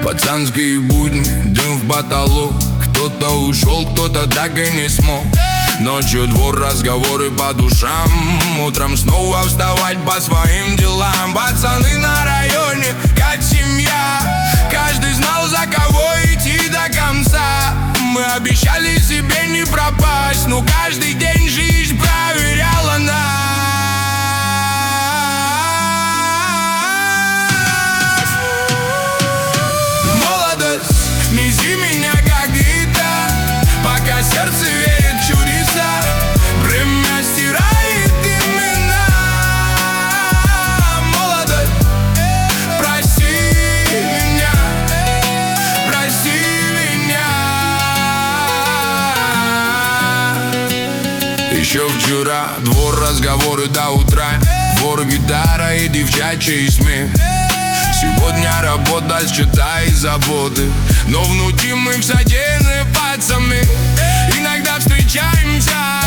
Пацанские будни, дым в потолок. Кто-то ушел, кто-то так и не смог. Ночью двор, разговоры по душам. Утром снова вставать по своим делам. Пацаны на районе, как семья. Каждый знал, за кого идти до конца. Мы обещали себе не пропасть, но каждый день жизнь проверяла нас. Молодость, неси меня как гитар, пока сердце верит в чудеса. Время стирает имена. Молодость, прости меня, прости меня. Еще вчера двор, разговоры до утра. Двор, гитара и девчачий смех. Сегодня работа, счета и заботы, но внутри мы все те же пацаны. Иногда встречаемся